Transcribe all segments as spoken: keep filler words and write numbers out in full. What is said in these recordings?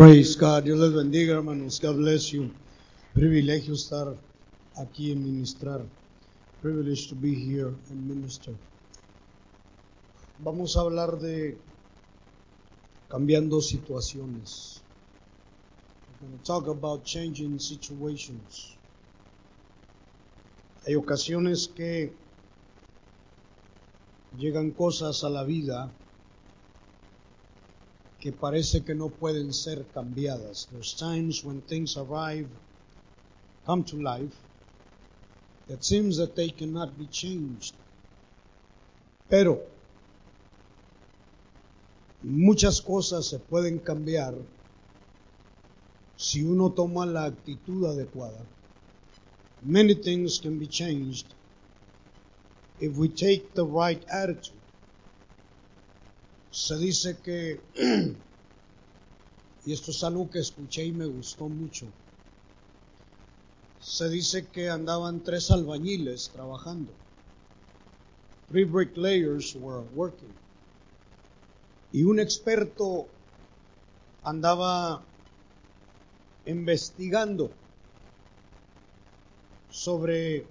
Praise God. Dios les bendiga, hermanos. God bless you. Privilegio estar aquí en ministrar. Privilege to be here and minister. Vamos a hablar de cambiando situaciones. We're going to talk about changing situations. Hay ocasiones que llegan cosas a la vida que parece que no pueden ser cambiadas. There's times when things arrive, come to life, that seems that they cannot be changed. Pero muchas cosas se pueden cambiar si uno toma la actitud adecuada. Many things can be changed if we take the right attitude. Se dice que, y esto es algo que escuché y me gustó mucho, se dice que andaban tres albañiles trabajando. Three bricklayers were working. Y un experto andaba investigando sobre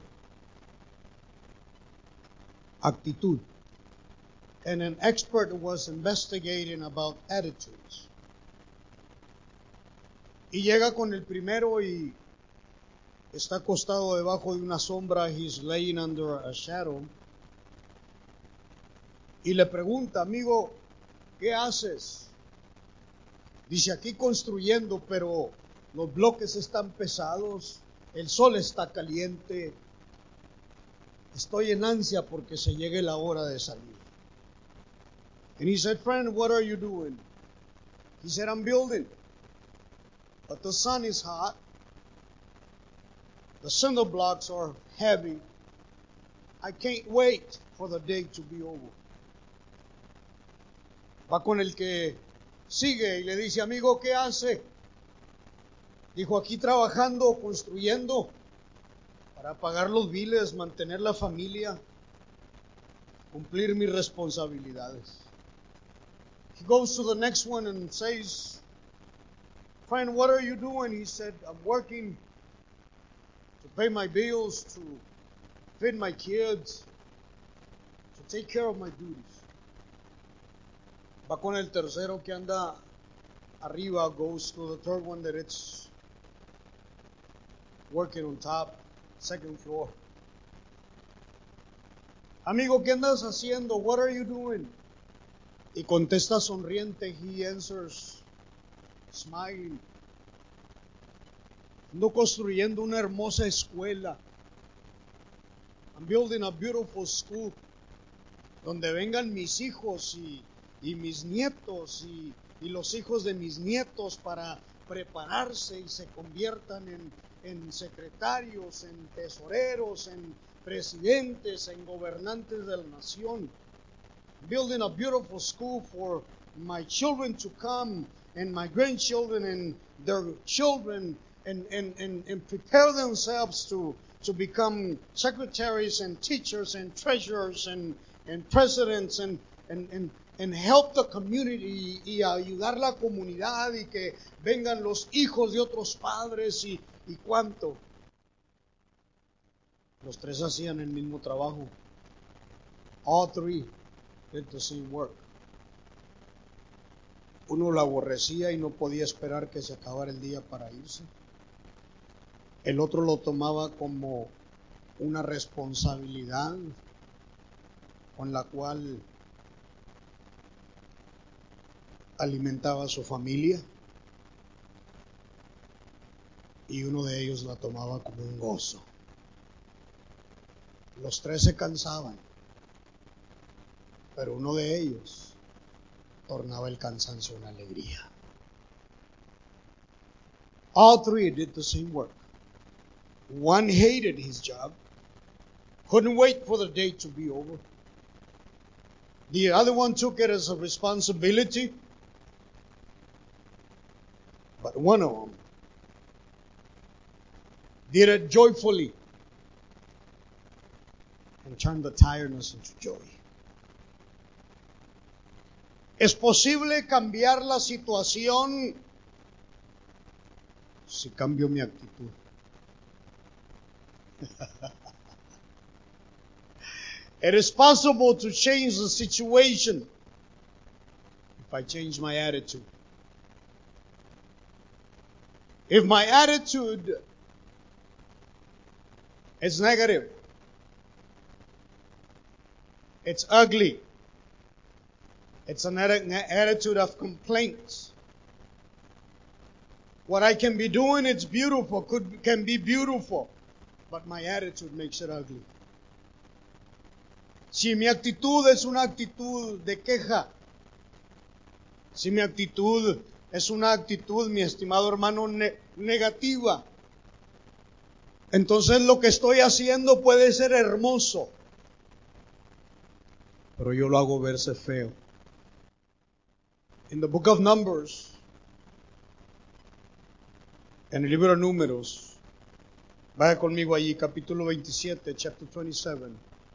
actitud. And an expert was investigating about attitudes. Y llega con el primero y está acostado debajo de una sombra. He's laying under a shadow. Y le pregunta, amigo, ¿qué haces? Dice, aquí construyendo, pero los bloques están pesados, el sol está caliente, estoy en ansia porque se llegue la hora de salir. And he said, friend, what are you doing? He said, I'm building. But the sun is hot. The cinder blocks are heavy. I can't wait for the day to be over. Va con el que sigue y le dice, amigo, ¿qué hace? Dijo, aquí trabajando, construyendo, para pagar los biles, mantener la familia, cumplir mis responsabilidades. He goes to the next one and says, friend, what are you doing? He said, I'm working to pay my bills, to feed my kids, to take care of my duties. Va con el tercero que anda arriba, goes to the third one that it's working on top, second floor. Amigo, ¿qué andas haciendo? What are you doing? Y contesta sonriente. He answers smiling. Ando construyendo una hermosa escuela. I'm building a beautiful school donde vengan mis hijos y, y mis nietos y, y los hijos de mis nietos para prepararse y se conviertan en, en secretarios, en tesoreros, en presidentes, en gobernantes de la nación. Building a beautiful school for my children to come and my grandchildren and their children and, and, and, and prepare themselves to, to become secretaries and teachers and treasurers and, and presidents and, and, and, and help the community y ayudar la comunidad y que vengan los hijos de otros padres y, y cuánto. Los tres hacían el mismo trabajo. All three did the same work. Uno lo aborrecía y no podía esperar que se acabara el día para irse. El otro lo tomaba como una responsabilidad con la cual alimentaba a su familia. Y uno de ellos la tomaba como un gozo. Los tres se cansaban, pero uno de ellos tornaba el cansancio en alegría. All three did the same work. One hated his job, couldn't wait for the day to be over. The other one took it as a responsibility, but one of them did it joyfully and turned the tiredness into joy. Es posible cambiar la situación si cambio mi actitud. It is possible to change the situation if I change my attitude. If my attitude is negative, it's ugly, it's an attitude of complaints, what I can be doing, it's beautiful, could can be beautiful, but my attitude makes it ugly. Si mi actitud es una actitud de queja, si mi actitud es una actitud, mi estimado hermano, ne- negativa, entonces lo que estoy haciendo puede ser hermoso, pero yo lo hago verse feo. In the book of Numbers, en el libro de Números, vaya conmigo allí, capítulo veintisiete, chapter twenty-seven.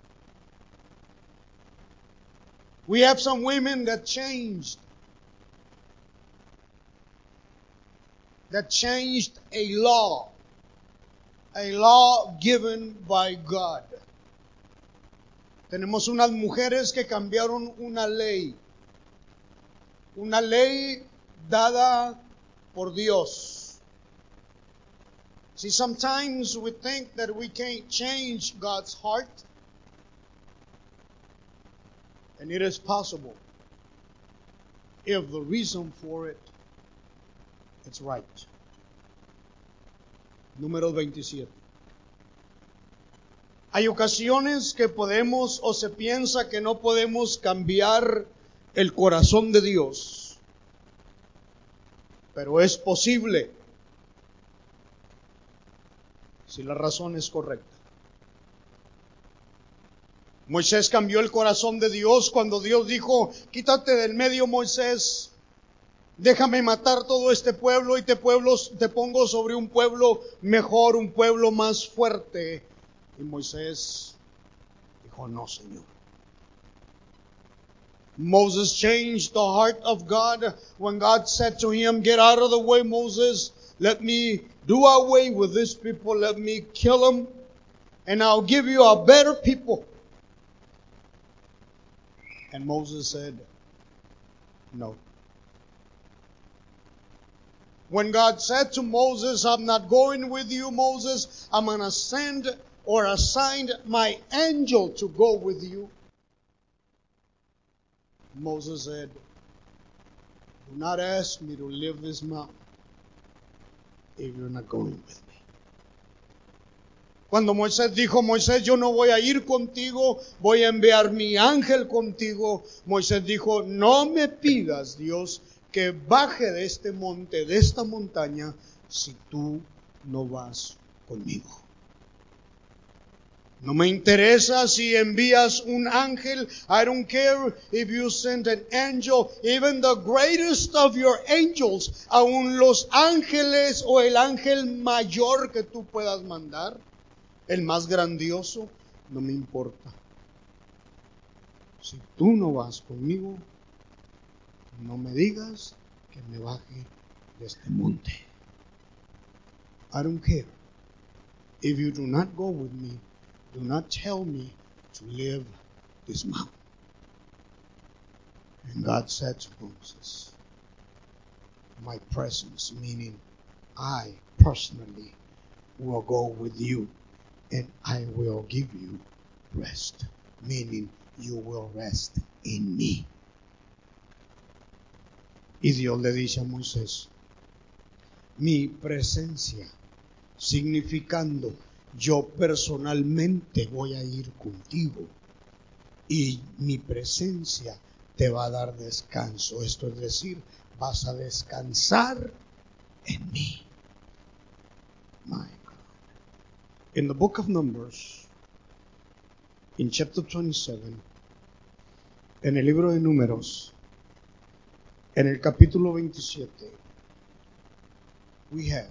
We have some women that changed, that changed a law, a law given by God. Tenemos unas mujeres que cambiaron una ley, una ley dada por Dios. See, sometimes we think that we can't change God's heart, and it is possible if the reason for it is right. Número veintisiete. Hay ocasiones que podemos o se piensa que no podemos cambiar el corazón de Dios, pero es posible si la razón es correcta. Moisés cambió el corazón de Dios cuando Dios dijo: quítate del medio, Moisés, déjame matar todo este pueblo y te, pueblos, te pongo sobre un pueblo mejor, un pueblo más fuerte. Y Moisés dijo: no, Señor. Moses changed the heart of God when God said to him, get out of the way, Moses. Let me do away with this people. Let me kill them. And I'll give you a better people. And Moses said, no. When God said to Moses, I'm not going with you, Moses. I'm going to send or assign my angel to go with you. Moses said, do not ask me to leave this mountain if you're not going with me. Cuando Moisés dijo, Moisés, yo no voy a ir contigo, voy a enviar mi ángel contigo. Moisés dijo, no me pidas, Dios, que baje de este monte, de esta montaña, si tú no vas conmigo. No me interesa si envías un ángel. I don't care if you send an angel, even the greatest of your angels, aun los ángeles o el ángel mayor que tú puedas mandar, el más grandioso, no me importa. Si tú no vas conmigo, no me digas que me baje de este monte. I don't care. If you do not go with me, do not tell me to leave this mountain. And God said to Moses, my presence, meaning I personally will go with you and I will give you rest, meaning you will rest in me. Y Dios le dice a Moisés, mi presencia, significando yo personalmente voy a ir contigo y mi presencia te va a dar descanso. Esto es decir, vas a descansar en mí. My God. In the book of Numbers, in chapter twenty-seven, en el libro de Números, en el capítulo veintisiete, we have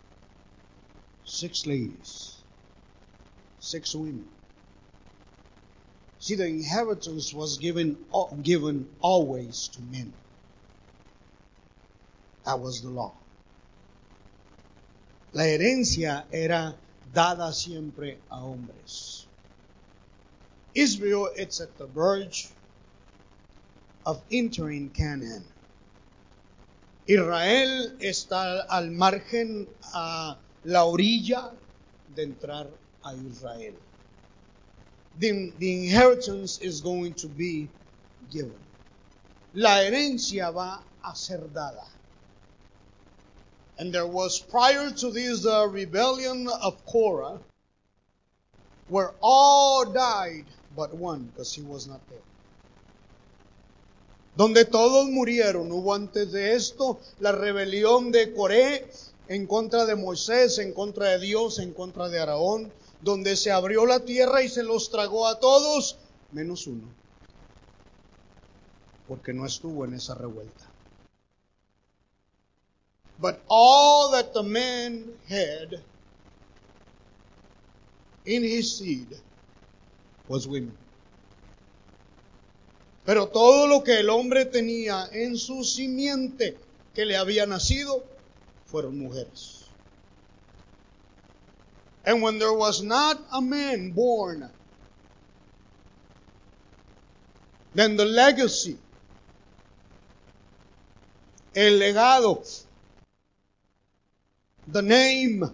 six ladies. Six women. See, the inheritance was given given always to men. That was the law. La herencia era dada siempre a hombres. Israel is at the verge of entering Canaan. Israel está al margen, a la orilla de entrar a Israel. The, the inheritance is going to be given. La herencia va a ser dada. And there was, prior to this uh, rebellion of Korah, where all died but one, because he was not there. Donde todos murieron. Hubo antes de esto la rebelión de Coré en contra de Moisés, en contra de Dios, en contra de Aarón, donde se abrió la tierra y se los tragó a todos, menos uno, porque no estuvo en esa revuelta. But all that the man had in his seed was women. Pero todo lo que el hombre tenía en su simiente que le había nacido fueron mujeres. And when there was not a man born, then the legacy, el legado, the name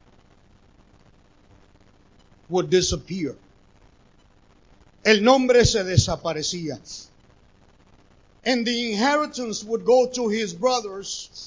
would disappear. El nombre se desaparecía. And the inheritance would go to his brothers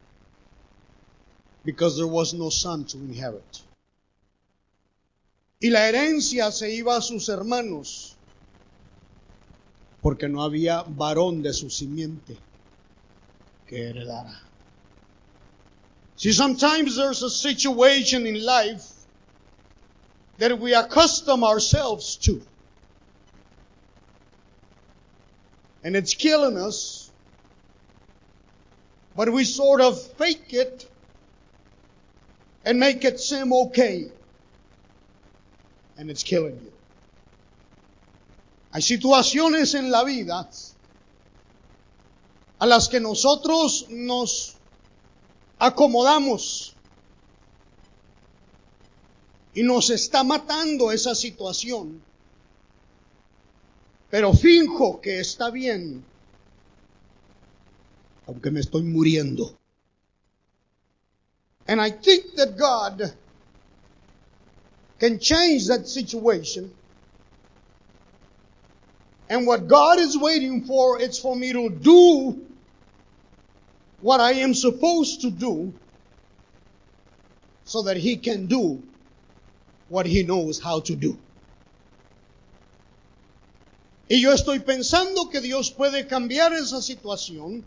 because there was no son to inherit. Y la herencia se iba a sus hermanos porque no había varón de su simiente que heredara. See, sometimes there's a situation in life that we accustom ourselves to. And it's killing us, but we sort of fake it and make it seem okay. And it's killing you. Hay situaciones en la vida a las que nosotros nos acomodamos y nos está matando esa situación. Pero finjo que está bien, aunque me estoy muriendo. And I think that God can change that situation. And what God is waiting for is for me to do what I am supposed to do so that He can do what He knows how to do. Y yo estoy pensando que Dios puede cambiar esa situación.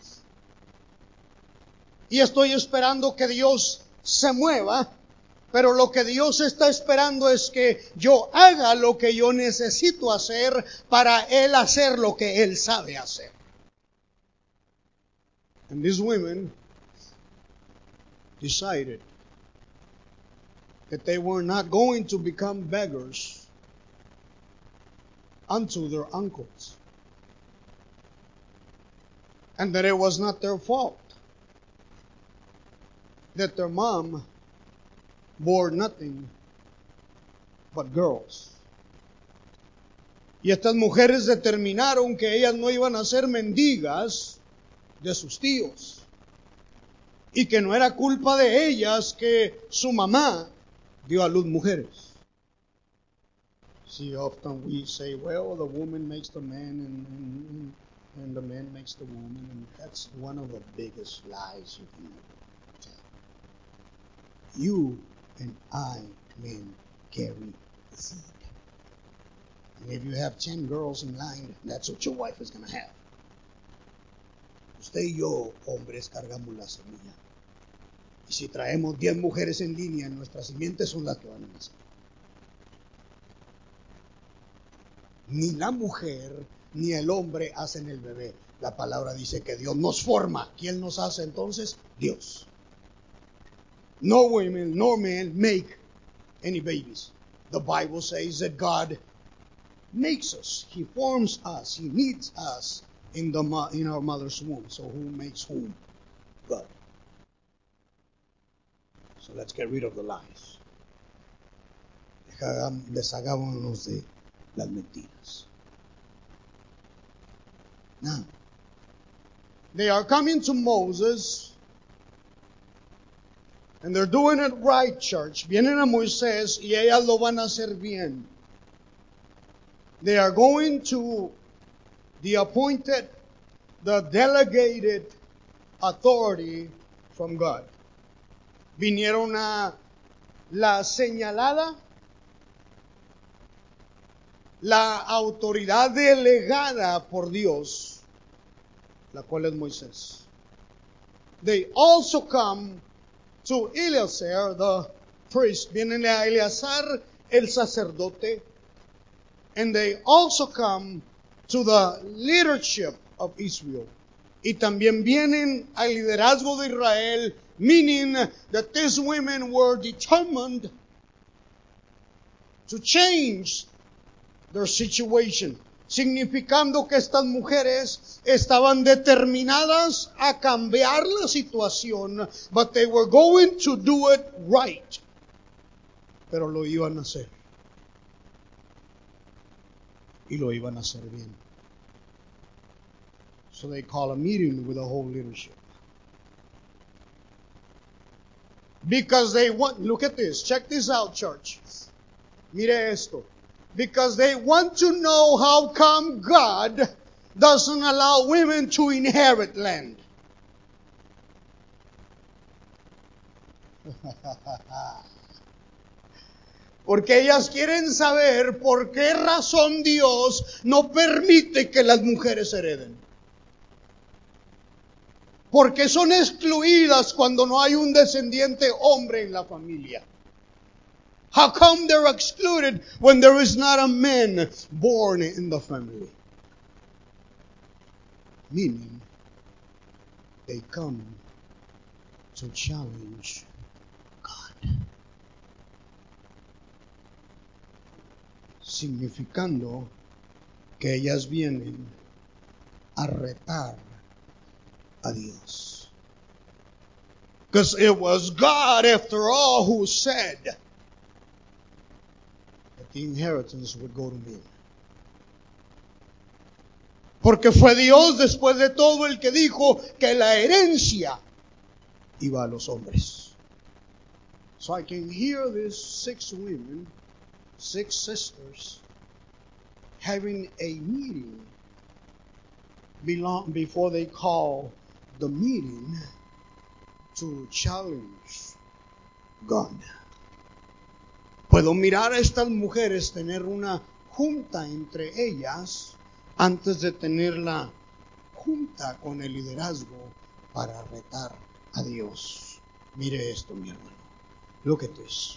Y estoy esperando que Dios se mueva. Pero lo que Dios está esperando es que yo haga lo que yo necesito hacer para Él hacer lo que Él sabe hacer. And these women decided that they were not going to become beggars unto their uncles. And that it was not their fault that their mom bore nothing but girls. Y estas mujeres determinaron que ellas no iban a ser mendigas de sus tíos. Y que no era culpa de ellas que su mamá dio a luz mujeres. See, often we say, well, the woman makes the man and, and, and the man makes the woman. And that's one of the biggest lies you can ever tell. You and I, men, carry the seed. And if you have ten girls in line, that's what your wife is going to have. Usted y yo, hombres, cargamos la semilla. Y si traemos diez mujeres en línea, nuestras simientes son las que van a nacer. Ni la mujer ni el hombre hacen el bebé. La palabra dice que Dios nos forma. ¿Quién nos hace entonces? Dios. No women nor men make any babies. The Bible says that God makes us. He forms us. He needs us in the in our mother's womb. So who makes whom? God. So let's get rid of the lies. Deshagámonos de las mentiras. Now, they are coming to Moses, and they're doing it right, church. Vienen a Moisés y ellas lo van a hacer bien. They are going to the appointed, the delegated authority from God. Vinieron a la señalada, la autoridad delegada por Dios, la cual es Moisés. They also come to Eleazar, the priest. Vienen a Eleazar, el sacerdote. And they also come to the leadership of Israel. Y también vienen al liderazgo de Israel, meaning that these women were determined to change their situation. Significando que estas mujeres estaban determinadas a cambiar la situación, but they were going to do it right. Pero lo iban a hacer. Y lo iban a hacer bien. So they call a meeting with the whole leadership. Because they want, look at this, check this out, church. Mire esto. Because they want to know how come God doesn't allow women to inherit land. Porque ellas quieren saber por qué razón Dios no permite que las mujeres hereden. Porque son excluidas cuando no hay un descendiente hombre en la familia. How come they're excluded when there is not a man born in the family? Meaning, they come to challenge God. Significando que ellas vienen a retar a Dios. Because it was God, after all, who said that the inheritance would go to men. Porque fue Dios, después de todo, el que dijo que la herencia iba a los hombres. So I can hear these six women, six sisters, having a meeting belong, before they call the meeting to challenge God. Puedo mirar a estas mujeres tener una junta entre ellas antes de tener la junta con el liderazgo para retar a Dios. Mire esto, mi hermano. Look at this.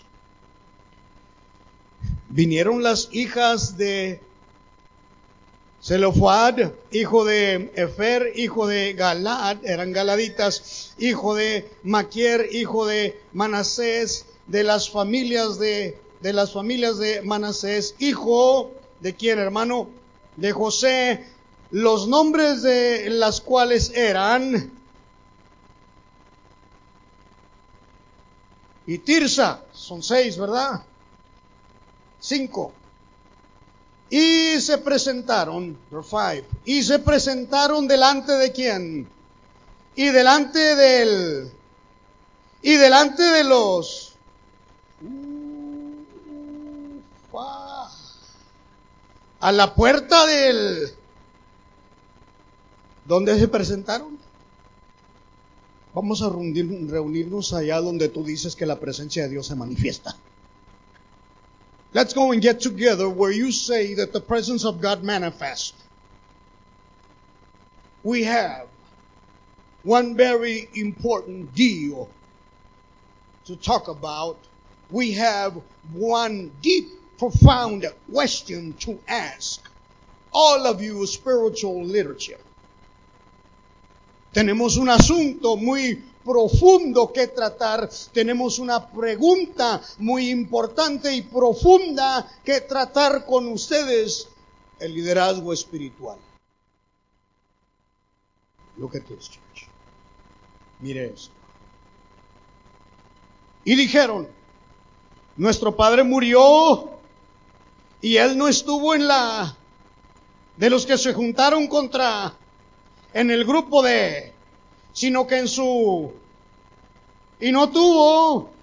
Vinieron las hijas de Zelofhad, hijo de Efer, hijo de Galad, eran galaditas, hijo de Maquier, hijo de Manasés, de las familias de, de las familias de Manasés, hijo de quién, hermano, de José, los nombres de las cuales eran y Tirsa, son seis, ¿verdad? Cinco. Y se presentaron, five, y se presentaron delante de quién, y delante del, y delante de los, ufa, a la puerta del, ¿dónde se presentaron? Vamos a reunir, reunirnos allá donde tú dices que la presencia de Dios se manifiesta. Let's go and get together where you say that the presence of God manifests. We have one very important deal to talk about. We have one deep, profound question to ask. All of you spiritual leadership. Tenemos un asunto muy profundo que tratar. Tenemos una pregunta muy importante y profunda que tratar con ustedes, el liderazgo espiritual. Look at this, church. Mire esto. Y dijeron, nuestro padre murió y él no estuvo en la de los que se juntaron contra en el grupo de, sino que en su y no tuvo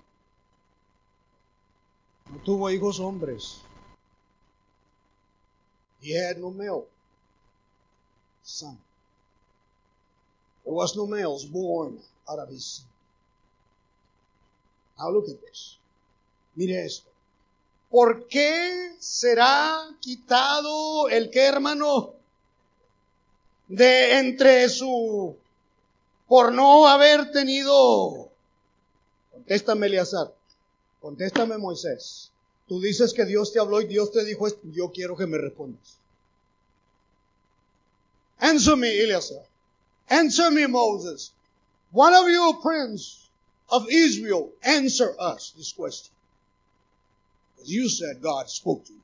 no tuvo hijos hombres. He had no male son. There was no males born out of his son. Now look at this. Mire esto. ¿Por qué será quitado el que, hermano? De entre su, por no haber tenido, contéstame Eleazar, contéstame Moisés. Tú dices que Dios te habló y Dios te dijo esto, yo quiero que me respondas. Answer me, Eleazar. Answer me, Moses. One of you, prince of Israel, answer us this question. You said God spoke to you.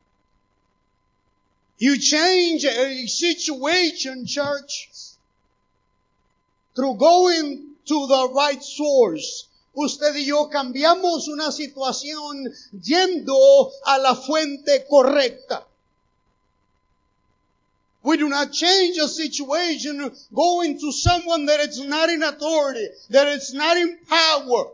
You change a situation, church, through going to the right source. Usted y yo cambiamos una situación yendo a la fuente correcta. We do not change a situation going to someone that it's not in authority, that it's not in power.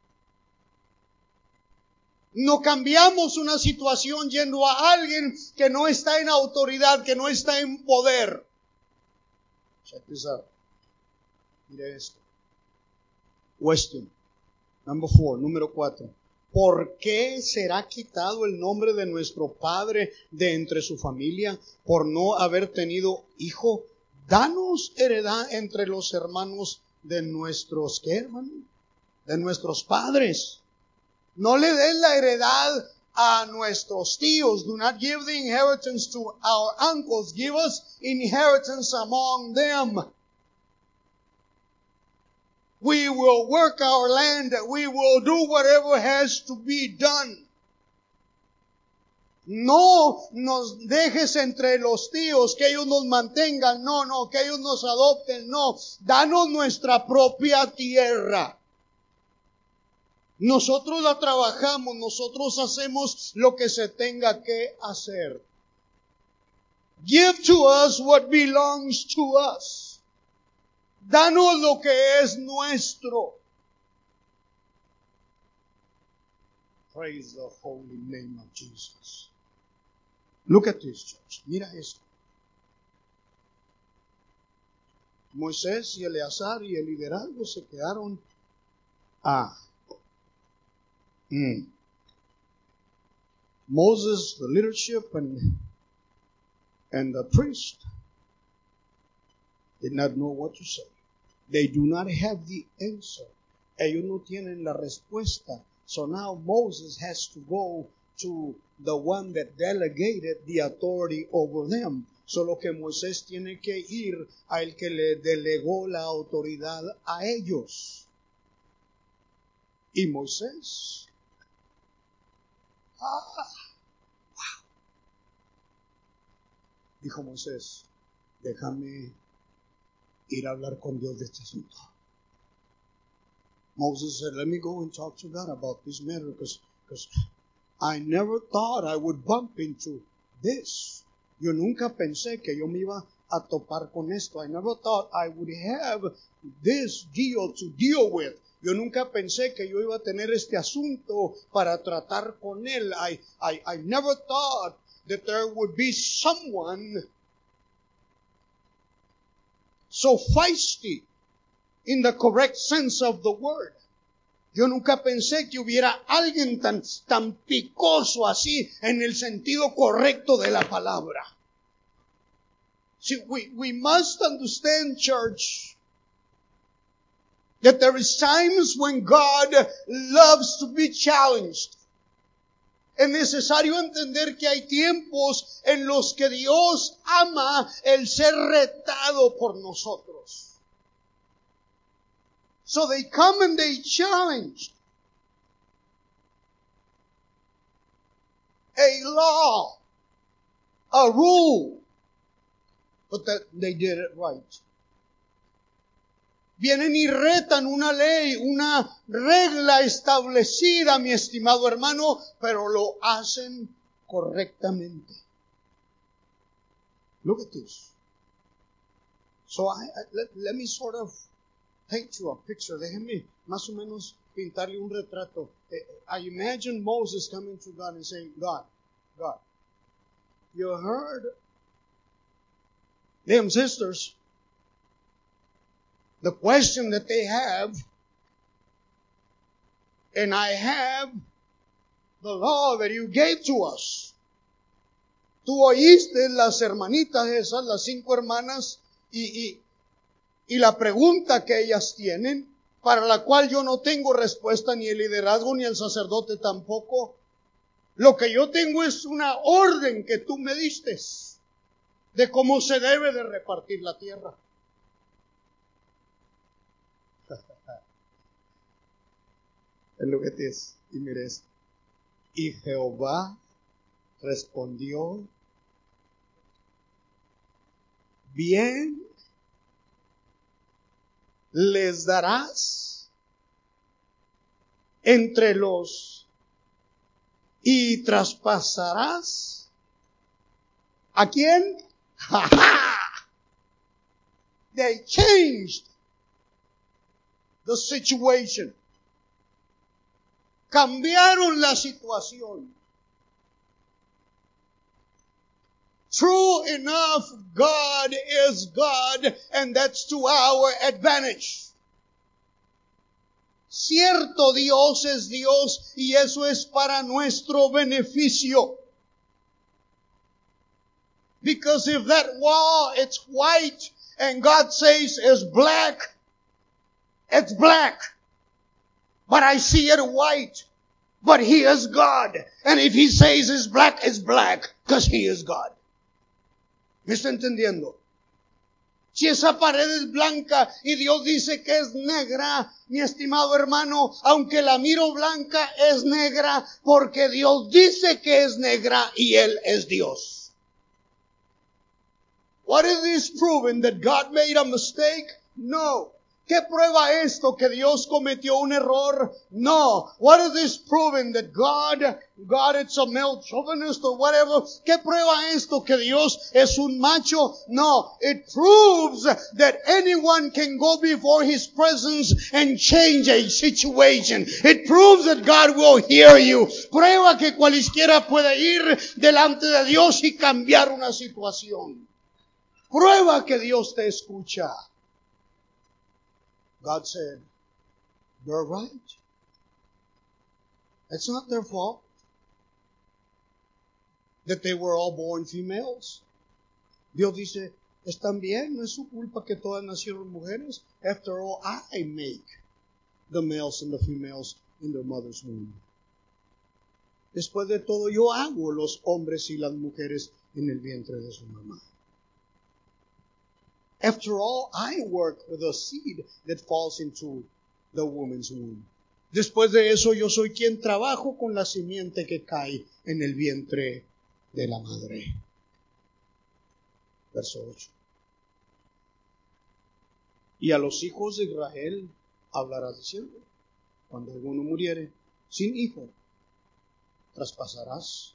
No cambiamos una situación yendo a alguien que no está en autoridad, que no está en poder. Check this out. Mire esto. Question. Number four, número cuatro. ¿Por qué será quitado el nombre de nuestro padre de entre su familia por no haber tenido hijo? Danos heredad entre los hermanos de nuestros, ¿qué, hermano? De nuestros padres. No le des la heredad a nuestros tíos. Do not give the inheritance to our uncles. Give us inheritance among them. We will work our land. We will do whatever has to be done. No nos dejes entre los tíos, que ellos nos mantengan. No, no, que ellos nos adopten. No, danos nuestra propia tierra. Nosotros la trabajamos, nosotros hacemos lo que se tenga que hacer. Give to us what belongs to us. Danos lo que es nuestro. Praise the holy name of Jesus. Look at this, church. Mira esto. Moisés y Eleazar y el liderazgo se quedaron a Mm. Moses, the leadership, and and the priest did not know what to say. They do not have the answer. Ellos no tienen la respuesta. So now Moses has to go to the one that delegated the authority over them. Solo que Moisés tiene que ir a el que le delegó la autoridad a ellos. Y Moisés Ah, wow. Dijo Moisés, déjame ir a hablar con Dios de este asunto. Moses said, let me go and talk to God about this matter because I never thought I would bump into this. Yo nunca pensé que yo me iba a topar con esto. I never thought I would have this deal to deal with. Yo nunca pensé que yo iba a tener este asunto para tratar con él. I, I, I never thought that there would be someone so feisty in the correct sense of the word. Yo nunca pensé que hubiera alguien tan, tan picoso así en el sentido correcto de la palabra. See, we, we must understand, church, that there is times when God loves to be challenged. Es necesario entender que hay tiempos en los que Dios ama el ser retado por nosotros. So they come and they challenge a law, a rule, but that they did it right. Vienen y retan una ley, una regla establecida, mi estimado hermano, pero lo hacen correctamente. Look at this. So I, I, let, let me sort of paint you a picture. Déjenme más o menos pintarle un retrato. I imagine Moses coming to God and saying, God, God, you heard them sisters, the question that they have, and I have the law that you gave to us. Tú oíste las hermanitas esas, las cinco hermanas, y, y, y la pregunta que ellas tienen, para la cual yo no tengo respuesta, ni el liderazgo, ni el sacerdote tampoco. Lo que yo tengo es una orden que tú me diste de cómo se debe de repartir la tierra. And look at this. Y mire esto. Y Jehová respondió, bien les darás entre los y traspasarás. ¿A quién? ¡Ja, ja! They changed the situation. Cambiaron la situación. True enough, God is God, and that's to our advantage. Cierto, Dios es Dios, y eso es para nuestro beneficio. Because if that wall, it's white, and God says it's black, it's black. But I see it white. But He is God. And if He says it's black, it's black. Because He is God. ¿Me está entendiendo? Si esa pared es blanca y Dios dice que es negra, mi estimado hermano, aunque la miro blanca, es negra porque Dios dice que es negra y Él es Dios. What is this proving? That God made a mistake? No. ¿Qué prueba esto? ¿Que Dios cometió un error? No. What is this proving? That God, God it's a male chauvinist or whatever. ¿Qué prueba esto? ¿Que Dios es un macho? No. It proves that anyone can go before His presence and change a situation. It proves that God will hear you. Prueba que cualquiera puede ir delante de Dios y cambiar una situación. Prueba que Dios te escucha. God said, you're right. It's not their fault that they were all born females. Dios dice, están bien, no es su culpa que todas nacieron mujeres. After all, I make the males and the females in their mother's womb. Después de todo, yo hago los hombres y las mujeres en el vientre de su mamá. After all, I work with a seed that falls into the woman's womb. Después de eso, yo soy quien trabajo con la simiente que cae en el vientre de la madre. Verso ocho. Y a los hijos de Israel hablarás diciendo, cuando alguno muriere sin hijo, traspasarás.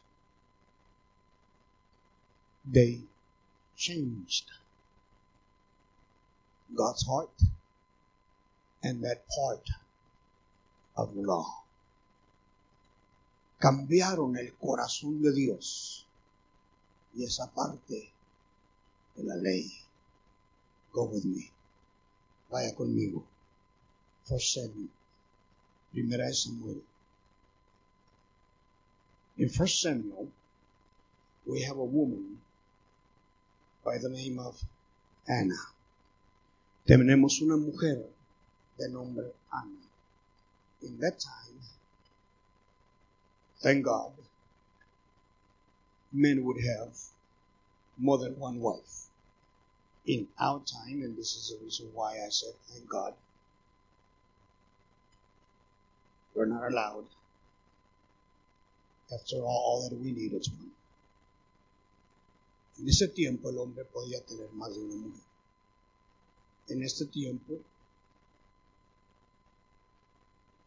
They changed God's heart and that part of the law. Cambiaron el corazón de Dios y esa parte de la ley. Go with me. Vaya conmigo. First Samuel. Primera de Samuel. In First Samuel, we have a woman by the name of Anna. Tenemos una mujer de nombre Ana. In that time, thank God, men would have more than one wife. In our time, and this is the reason why I said thank God, we're not allowed. After all, all that we need is one. En ese tiempo el hombre podía tener más de una mujer. En este tiempo,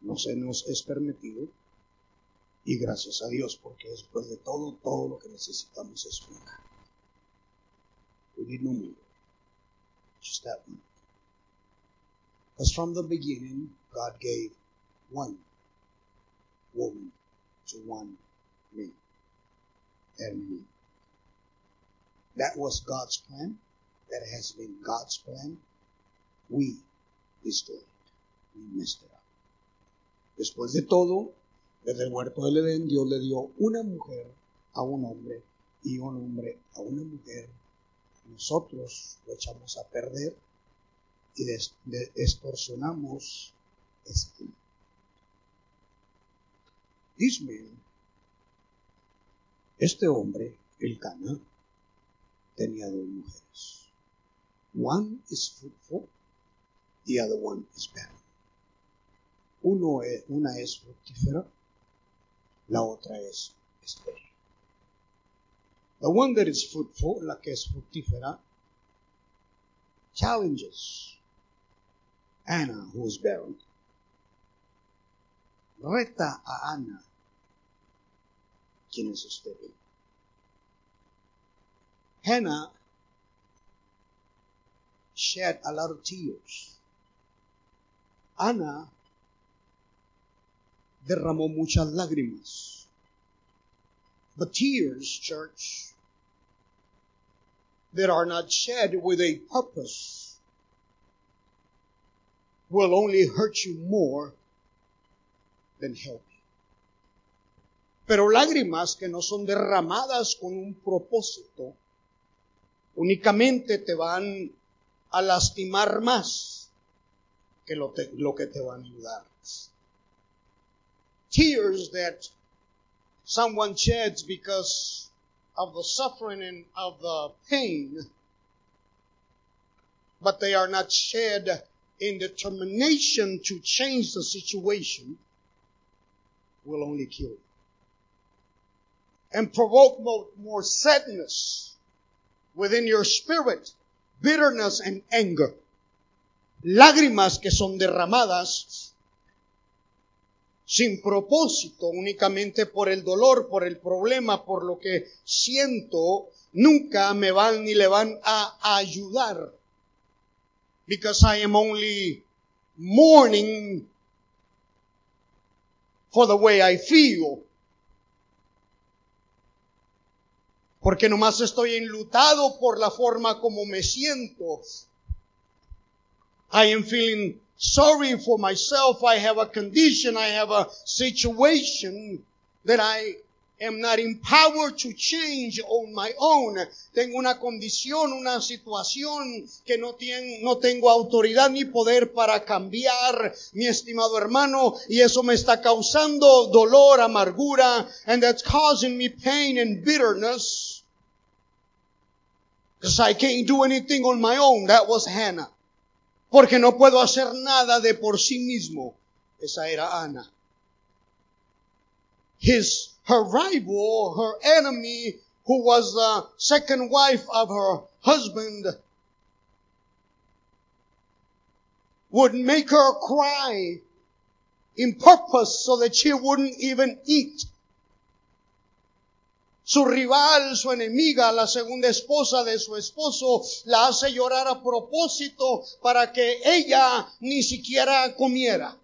no se nos es permitido. Y gracias a Dios, porque después de todo, todo lo que necesitamos es una. We need no more. Just that one. Because from the beginning, God gave one woman to one man. And that was God's plan. That has been God's plan. We destroyed it. We messed it up. Después de todo, desde el huerto del Edén, Dios le dio una mujer a un hombre y un hombre a una mujer. Nosotros lo echamos a perder y des, de, extorsionamos ese plan. This man, este hombre, el Cana, tenía dos mujeres. One is fruitful, the other one is barren. Uno es, una es fructífera, la otra es estéril. The one that is fruitful, la que es fructífera, challenges Anna, who is barren. Reta a Ana, quien es estéril. Hannah shed a lot of tears. Ana derramó muchas lágrimas. But tears, church, that are not shed with a purpose will only hurt you more than help you. Pero lágrimas que no son derramadas con un propósito, únicamente te van a lastimar más que lo, te, lo que te van a ayudar. Tears that someone sheds because of the suffering and of the pain, but they are not shed in determination to change the situation, will only kill you and provoke more, more sadness within your spirit, bitterness and anger. Lágrimas que son derramadas sin propósito, únicamente por el dolor, por el problema, por lo que siento, nunca me van ni le van a ayudar. Because I am only mourning for the way I feel. Porque nomás estoy enlutado por la forma como me siento. I am feeling sorry for myself. I have a condition. I have a situation that I am not empowered to change on my own. Tengo una condición, una situación que no, tiene, no tengo autoridad ni poder para cambiar, mi estimado hermano, y eso me está causando dolor, amargura, and that's causing me pain and bitterness. Because I can't do anything on my own. That was Hannah. Porque no puedo hacer nada de por sí mismo. Esa era Ana. His, her rival, her enemy, who was the second wife of her husband, would make her cry in purpose so that she wouldn't even eat. Su rival, su enemiga, la segunda esposa de su esposo, la hace llorar a propósito para que ella ni siquiera comiera.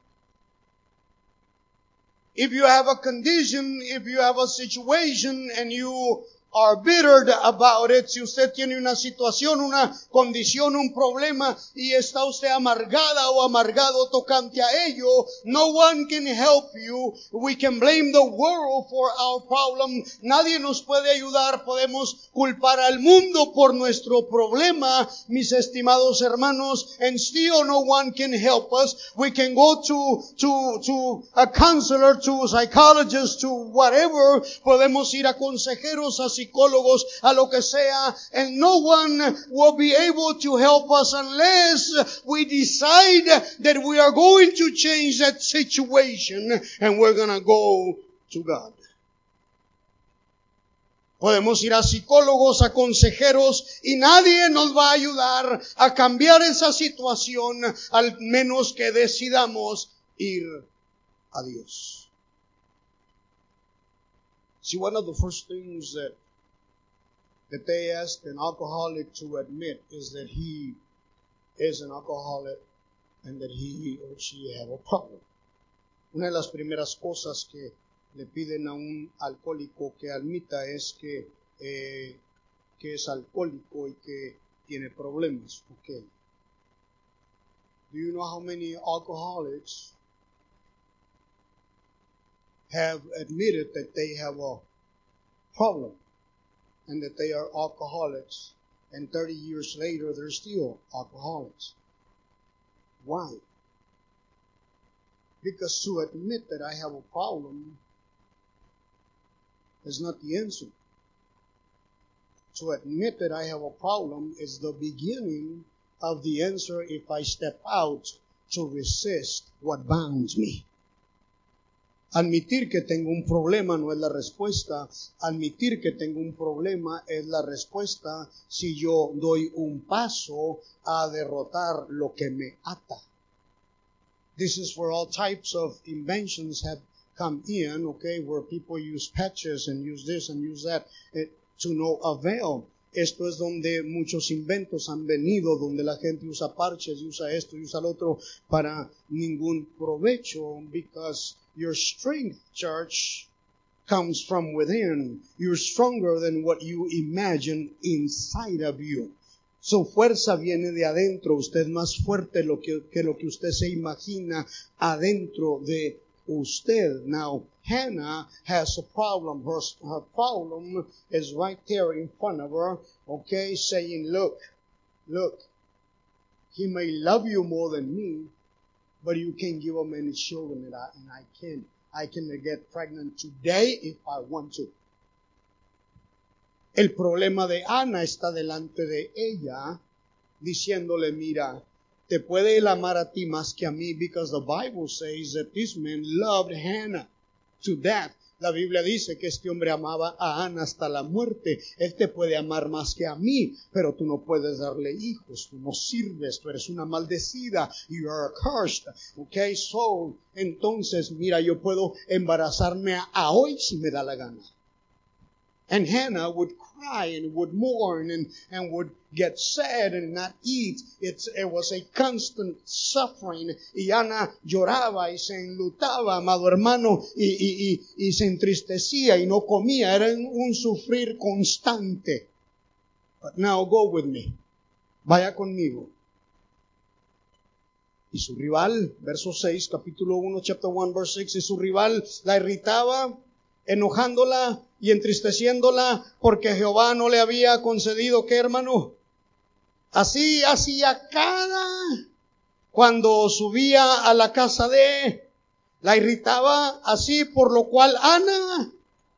If you have a condition, if you have a situation and you are bittered about it, si usted tiene una situación, una condición, un problema y está usted amargada o amargado tocante a ello, no one can help you. We can blame the world for our problem. Nadie nos puede ayudar. Podemos culpar al mundo por nuestro problema, mis estimados hermanos, and still no one can help us. We can go to, to, to a counselor, to a psychologist, to whatever. Podemos ir a consejeros, a psicólogos, a lo que sea, and no one will be able to help us unless we decide that we are going to change that situation and we're going to go to God. Podemos ir a psicólogos, a consejeros y nadie nos va a ayudar a cambiar esa situación al menos que decidamos ir a Dios. See, one of the first things that that they ask an alcoholic to admit is that he is an alcoholic and that he or she have a problem. Una de las primeras cosas que le piden a un alcohólico que admita es que, eh, que es alcohólico y que tiene problemas. Okay. Do you know how many alcoholics have admitted that they have a problem and that they are alcoholics, and thirty years later they're still alcoholics? Why? Because to admit that I have a problem is not the answer. To admit that I have a problem is the beginning of the answer if I step out to resist what bounds me. Admitir que tengo un problema no es la respuesta. Admitir que tengo un problema es la respuesta si yo doy un paso a derrotar lo que me ata. This is where all types of inventions have come in, okay, where people use patches and use this and use that eh, to no avail. Esto es donde muchos inventos han venido, donde la gente usa parches y usa esto y usa lo otro para ningún provecho, because your strength, church, comes from within. You're stronger than what you imagine inside of you. Su fuerza viene de adentro. Usted es más fuerte lo que, que lo que usted se imagina adentro de usted. Now, Hannah has a problem. Her, her problem is right there in front of her, okay, saying, look, look, he may love you more than me, but you can't give him any children, and I, and I can. I can get pregnant today if I want to. El problema de Ana está delante de ella, diciéndole, mira, te puede él amar a ti más que a mí, because the Bible says that this man loved Hannah to death. La Biblia dice que este hombre amaba a Ana hasta la muerte. Él te puede amar más que a mí, pero tú no puedes darle hijos. Tú no sirves, tú eres una maldecida. You are cursed. Okay, so, entonces, mira, yo puedo embarazarme a, a hoy si me da la gana. And Hannah would cry and would mourn and, and would get sad and not eat. It's, it was a constant suffering. Y Ana lloraba y se enlutaba, amado hermano, y, y, y, y se entristecía y no comía. Era un sufrir constante. But now go with me. Vaya conmigo. Y su rival, verso seis, capítulo uno, chapter one, verse six, y su rival la irritaba, enojándola y entristeciéndola porque Jehová no le había concedido, ¿qué, hermano? Así hacía cada cuando subía a la casa de, la irritaba así, por lo cual Ana,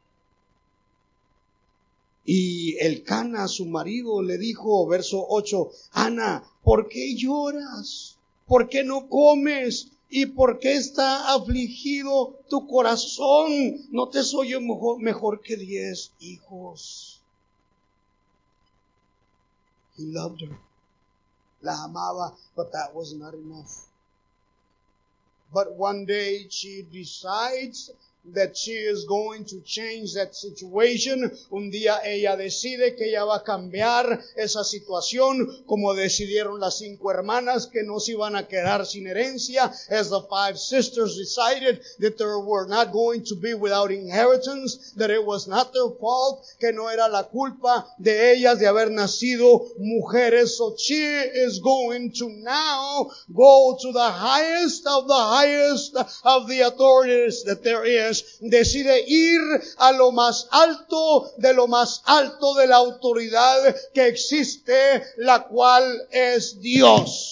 y Elcana, su marido, le dijo, verso ocho, Ana, ¿por qué lloras? ¿Por qué no comes? ¿Y por qué está afligido tu corazón? ¿No te soy yo mejor, mejor que diez hijos? He loved her. La amaba, but that was not enough. But one day she decides that she is going to change that situation. Un día ella decide que ella va a cambiar esa situación, como decidieron las cinco hermanas que no se iban a quedar sin herencia, as the five sisters decided that they were not going to be without inheritance, that it was not their fault, que no era la culpa de ellas de haber nacido mujeres. So she is going to now go to the highest of the highest of the authorities that there is. Decide ir a lo más alto de lo más alto de la autoridad que existe, la cual es Dios.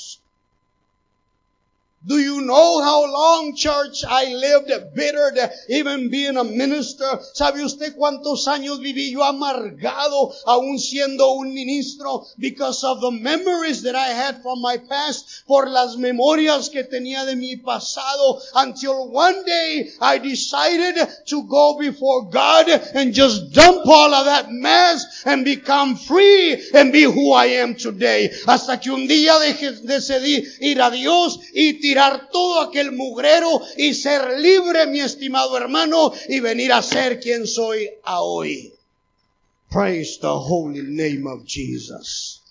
Do you know how long, church, I lived bitter, even being a minister? ¿Sabe usted cuántos años viví yo amargado, aún siendo un ministro? Because of the memories that I had from my past, por las memorias que tenía de mi pasado, until one day I decided to go before God and just dump all of that mess and become free and be who I am today. Hasta que un día dejé, decidí ir a Dios y tirar todo aquel mugrero y ser libre, mi estimado hermano, y venir a ser quien soy a hoy. Praise the holy name of Jesus.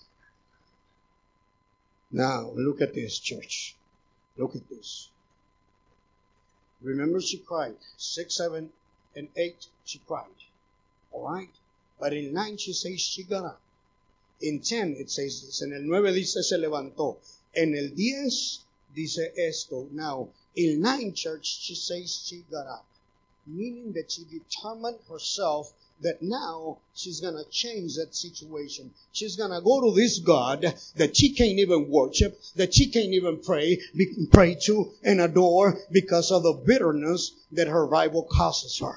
Now, look at this, church. Look at this. Remember, she cried. Six, seven, and eight, she cried. All right? But in nine, she says she got up. In ten, it says this. En el nueve dice se levantó. En el diez dice esto. Now, in nine, church, she says she got up. Meaning that she determined herself that now she's going to change that situation. She's going to go to this God that she can't even worship, that she can't even pray, be, pray to and adore because of the bitterness that her rival causes her.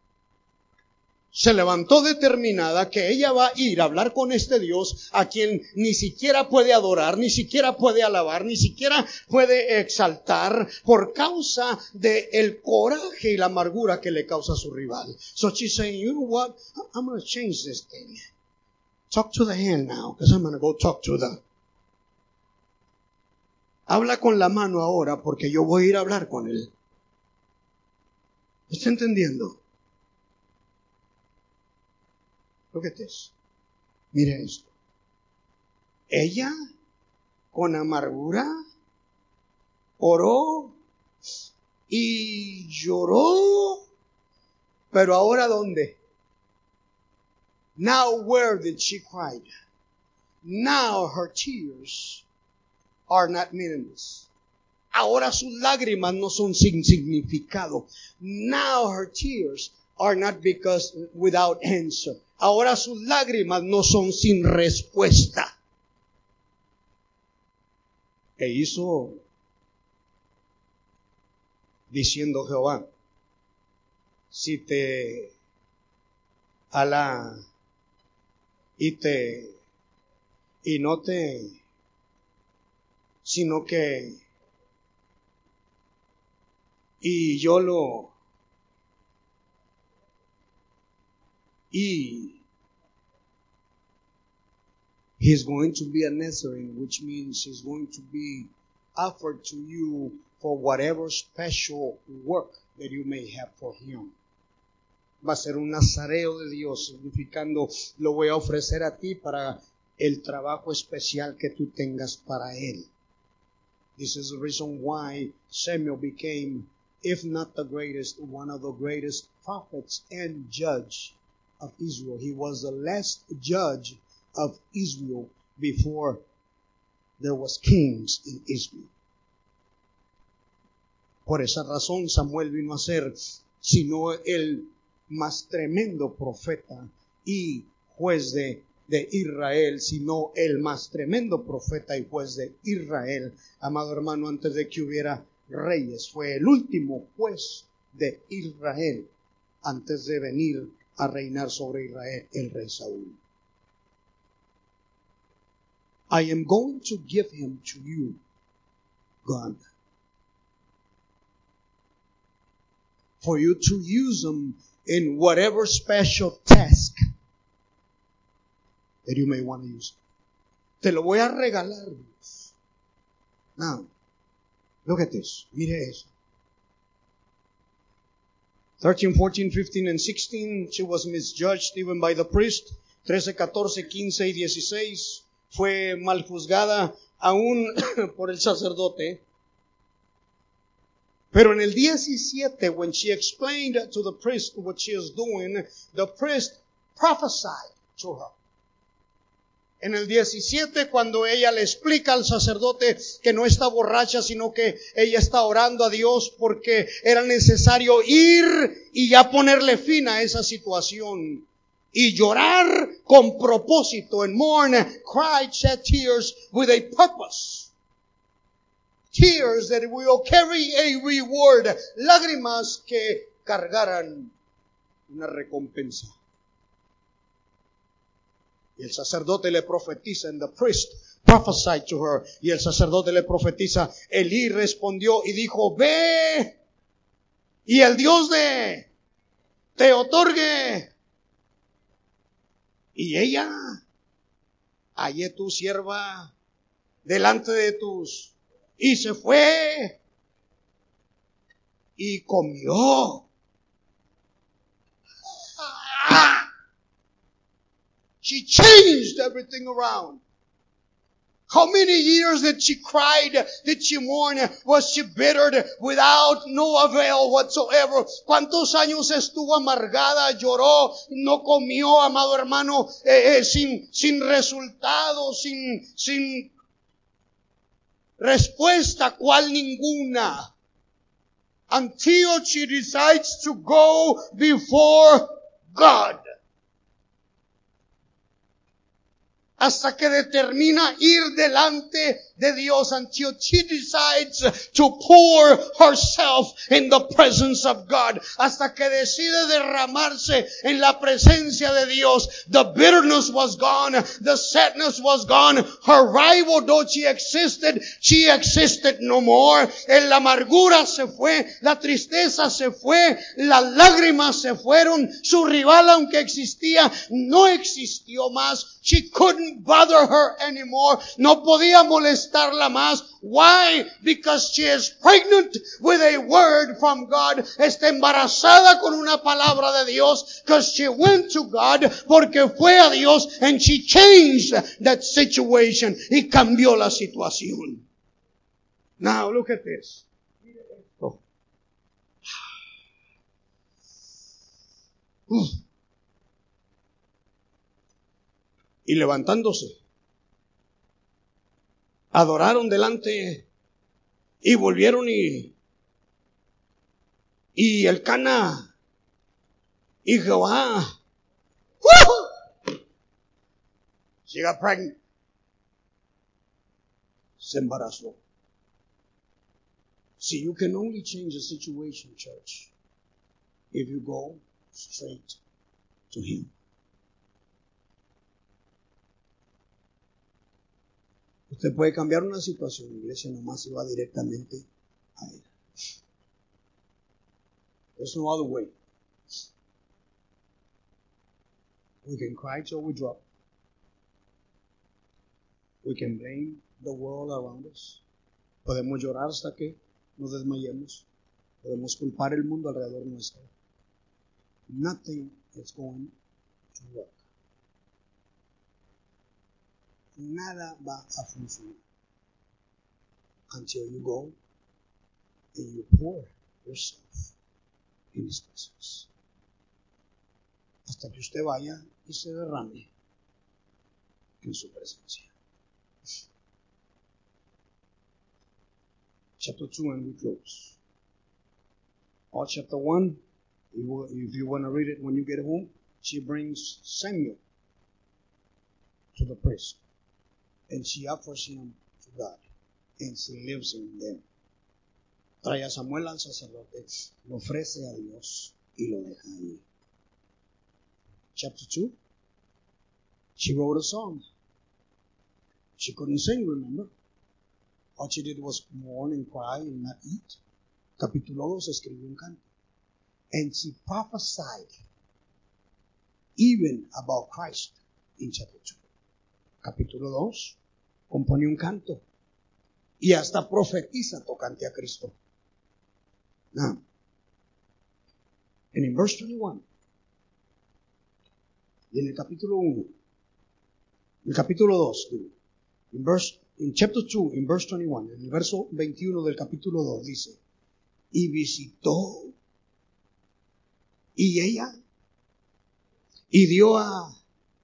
Se levantó determinada que ella va a ir a hablar con este Dios a quien ni siquiera puede adorar, ni siquiera puede alabar, ni siquiera puede exaltar por causa de el coraje y la amargura que le causa su rival. So she's saying, you know what? I'm going to change this thing. Talk to the hand now, because I'm going to go talk to the... Habla con la mano ahora porque yo voy a ir a hablar con él. ¿Está entendiendo? Look at this. Mire esto. Ella, con amargura, oró y lloró. Pero ahora, ¿dónde? Now, where did she cry? Now her tears are not meaningless. Ahora sus lágrimas no son sin significado. Now her tears are not because without answer. Ahora sus lágrimas no son sin respuesta. E hizo diciendo Jehová, si te ala y te y no te sino que y yo lo y he's going to be a Nazarene, which means he's going to be offered to you for whatever special work that you may have for him. Va a ser un nazareo de Dios, significando lo voy a ofrecer a ti para el trabajo especial que tú tengas para él. This is the reason why Samuel became, if not the greatest, one of the greatest prophets and judge of Israel. He was the last judge of Israel before there was kings in Israel. Por esa razón Samuel vino a ser sino el más tremendo profeta y juez de, de Israel, sino el más tremendo profeta y juez de Israel. Amado hermano, antes de que hubiera reyes, fue el último juez de Israel antes de venir a reinar sobre Israel el rey Saúl. I am going to give him to you, God, for you to use him in whatever special task that you may want to use. Te lo voy a regalar, Dios. Now, look at this. Mire eso. thirteen, fourteen, fifteen, and sixteen, she was misjudged even by the priest. trece, catorce, quince y dieciséis, fue mal juzgada aún por el sacerdote. Pero en el diecisiete, when she explained to the priest what she was doing, the priest prophesied to her. En el diecisiete, cuando ella le explica al sacerdote que no está borracha, sino que ella está orando a Dios porque era necesario ir y ya ponerle fin a esa situación. Y llorar con propósito, and mourn, cry, shed tears with a purpose. Tears that will carry a reward. Lágrimas que cargaran una recompensa. Y el sacerdote le profetiza, and the priest prophesied to her. Y el sacerdote le profetiza. Elí respondió y dijo, ve, y el Dios de te otorgue. Y ella, hallé tu sierva delante de tus Y se fue y comió. Ah, she changed everything around. How many years did she cry? Did she mourn? Was she bitter without no avail whatsoever? ¿Cuántos años estuvo amargada? Lloró, no comió, amado hermano, eh, eh, sin, sin resultado, sin, sin respuesta, cual ninguna. Until she decides to go before God. Hasta que determina ir delante de Dios, until she decides to pour herself in the presence of God. Hasta que decide derramarse en la presencia de Dios. The bitterness was gone. The sadness was gone. Her rival, though she existed, she existed no more. En la amargura se fue. La tristeza se fue. Las lágrimas se fueron. Su rival, aunque existía, no existió más. She couldn't bother her anymore. No podía molestarla más. Why? Because she is pregnant with a word from God. Está embarazada con una palabra de Dios. Because she went to God. Porque fue a Dios. And she changed that situation. Y cambió la situación. Now look at this. Oh. Y levantándose, adoraron delante y volvieron y y el Cana y Jehová, ¡uh! She got pregnant. Se embarazó. See, you can only change a situation, church, if you go straight to Him. Usted puede cambiar una situación, iglesia, nomás si va directamente a Él. There's no other way. We can cry till we drop. We can blame the world around us. Podemos llorar hasta que nos desmayemos. Podemos culpar el mundo alrededor nuestro. Nothing is going to work. Nada va a funcionar until you go and you pour yourself in His presence. Hasta que usted vaya y se derrame en su presencia. Chapter two, and we close. Or chapter one, if you want to read it when you get home, she brings Samuel to the priest. And she offers him to God. And she leaves him there. Trae a Samuel al sacerdote, lo ofrece a Dios y lo deja ahí. Chapter two, she wrote a song. She couldn't sing, remember? All she did was mourn and cry and not eat. Capítulo dos, escribió un canto. And she prophesied even about Christ in chapter two. Capítulo dos, compone un canto. Y hasta profetiza tocante a Cristo. Now, and in verse twenty-one, y en el capítulo uno, el capítulo dos, in verse, in chapter two, in verse twenty-one, en el verso veintiuno del capítulo dos dice, y visitó, y ella, y dio a,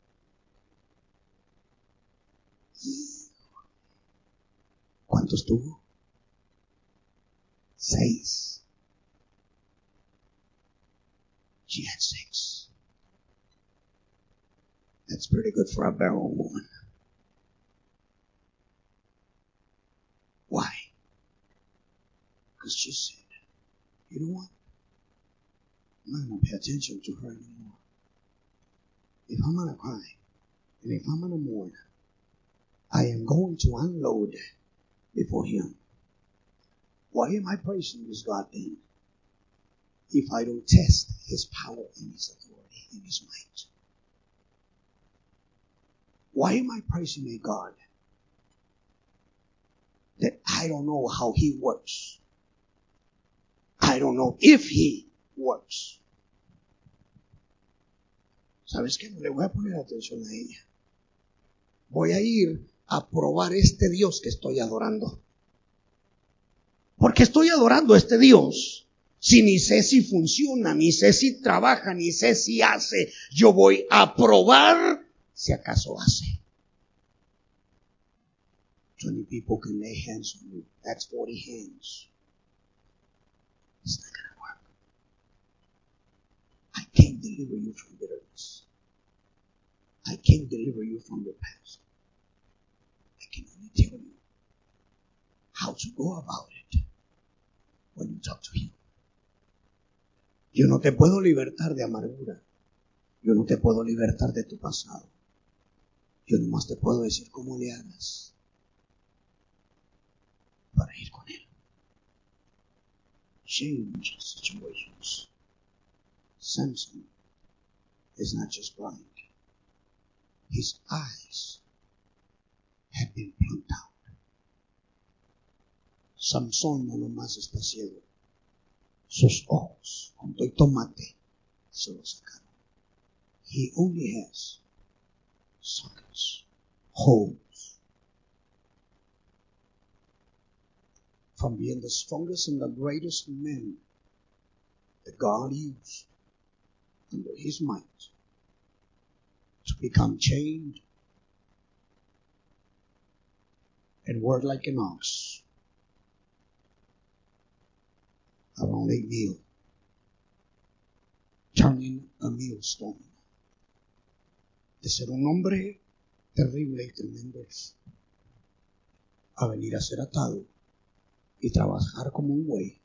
¿cuántos tuvo? Seis. She had six. That's pretty good for a barren woman. Why? Because she said, you know what? I'm not going to pay attention to her anymore. If I'm going to cry, and if I'm going to mourn, I am going to unload before Him. Why am I praising this God then? If I don't test His power and His authority and His might. Why am I praising a God that I don't know how he works. I don't know if he works. ¿Sabes qué? No le voy a poner atención a ella. Voy a ir a probar este Dios que estoy adorando. Porque estoy adorando a este Dios. Si ni sé si funciona, ni sé si trabaja, ni sé si hace, yo voy a probar si acaso hace. twenty people can lay hands on you. That's forty hands. It's not going to work. I can't deliver you from bitterness. I can't deliver you from your past. I can only tell you how to go about it when you talk to him. Yo no te puedo libertar de amargura. Yo no te puedo libertar de tu pasado. Yo nomás te puedo decir cómo le hagas para ir con él. Change situations. Samson is not just blind. His eyes had been plucked out. Samson no nomás está ciego. Sus ojos, con todo y tomate, se los sacaron. He only has sockets, holes. From being the strongest and the greatest men that God used under his might to become chained and work like an ox around a mill, turning a millstone. De ser un hombre terrible y tremendo a venir a ser atado y trabajar como un buey,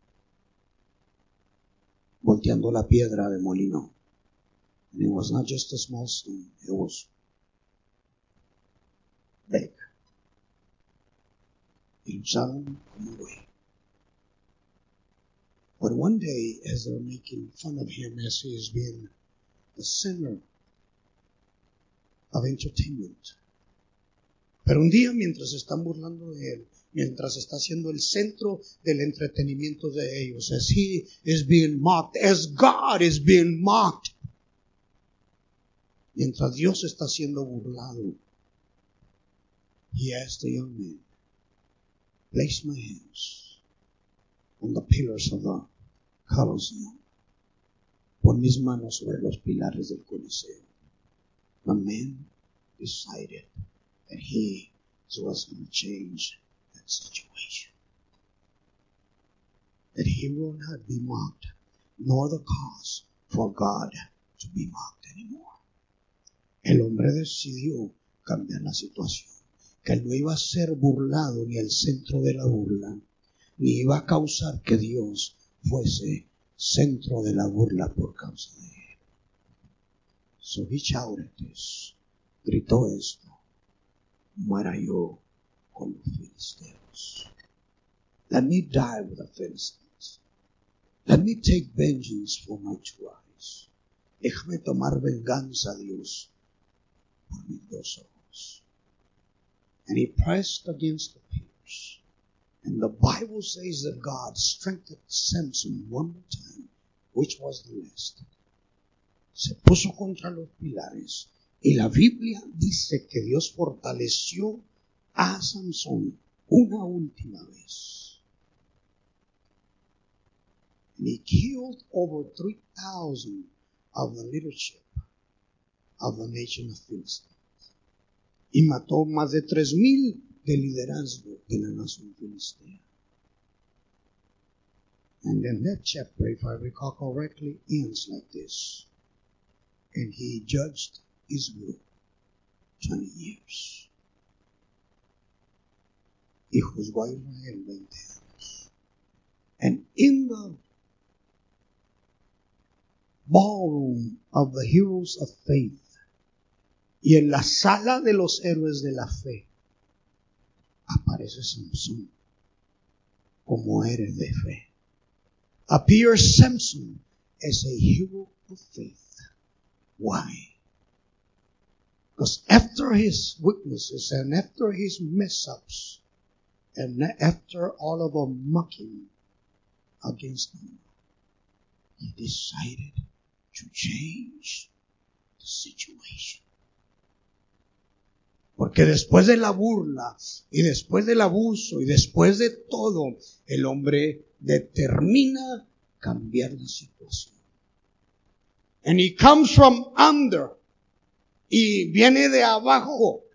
volteando la piedra de molino. And it was not just a small stone, it was big. Y lo usaron como un buey. But one day, as they're making fun of him as he is being the center of entertainment, pero un día mientras están burlando de él, mientras está siendo el centro del entretenimiento de ellos, as he is being mocked, as God is being mocked, mientras Dios está siendo burlado, he asked the young man, place my hands on the pillars of the Colosseum. Pon mis manos sobre los pilares del Coliseo. The man decided that he was going to change that situation. That he will not be mocked, nor the cause for God to be mocked anymore. El hombre decidió cambiar la situación. Que él no iba a ser burlado ni el centro de la burla, ni iba a causar que Dios fuese centro de la burla por causa de él. So he shouted this, gritó esto: muera yo con los filisteos. Let me die with the Philistines. Let me take vengeance for my two eyes. Déjame tomar venganza, Dios, por mis dos ojos. And he pressed against the pillars. And the Bible says that God strengthened Samson one more time, which was the last. Se puso contra los pilares. Y la Biblia dice que Dios fortaleció a Samson una última vez. And he killed over three thousand of the leadership of the nation of Philistines. Y mató más de tres mil de liderazgo de la nación filistea. And then that chapter, if I recall correctly, ends like this. And he judged Israel twenty years. Y juzgó a Israel veinte años. And in the ballroom of the heroes of faith, y en la sala de los héroes de la fe, aparece Samson como héroe de fe. Appears Samson as a hero of faith. Why? Because after his weaknesses and after his mess ups, And after all of the mocking against him, he decided to change the situation. Porque después de la burla y después del abuso y después de todo, el hombre determina cambiar la situación. And he comes from under. Y viene de abajo.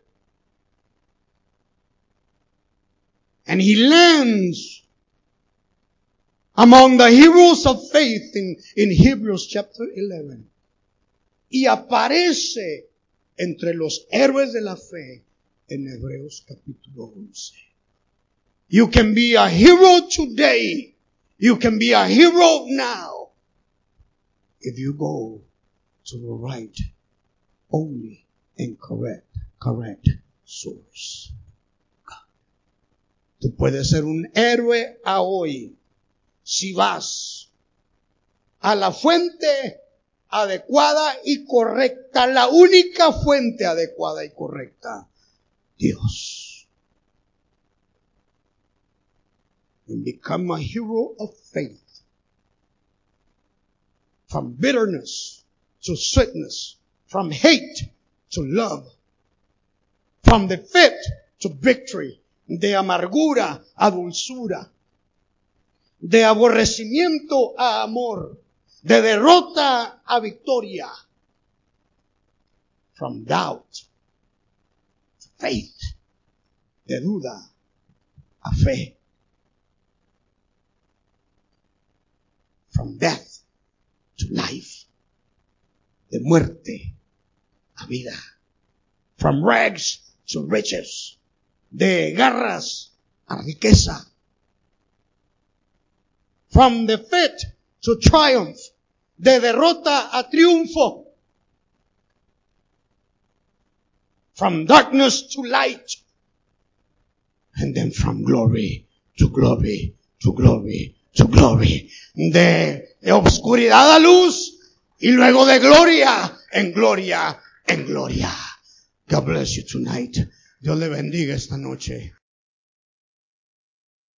And he lands among the heroes of faith in, in Hebrews chapter eleven. Y aparece entre los héroes de la fe en Hebreos capítulo once. You can be a hero today. You can be a hero now. If you go to the right, only and correct, correct source. God. Tú puedes ser un héroe a hoy si vas a la fuente adecuada y correcta, la única fuente adecuada y correcta, Dios. And become a hero of faith. From bitterness to sweetness, from hate to love, from defeat to victory, de amargura a dulzura, de aborrecimiento a amor, de derrota a victoria, from doubt to faith, de duda a fe, from death to life, de muerte a vida, from rags to riches, de garras a riqueza, from defeat to triumph, de derrota a triunfo, from darkness to light, and then from glory to glory to glory to glory, de, de obscuridad a luz y luego de gloria en gloria en gloria. God bless you tonight. Dios le bendiga esta noche.